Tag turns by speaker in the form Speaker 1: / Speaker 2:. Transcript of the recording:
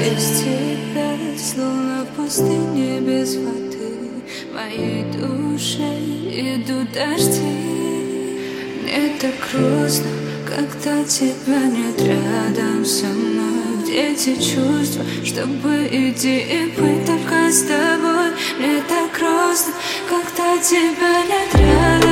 Speaker 1: Без тебя, словно в пустыне без воды, в моей душе идут дожди. Мне так грустно, когда тебя нет рядом со мной. Где эти чувства, чтобы идти и быть только с тобой? Мне так грустно, когда тебя нет рядом.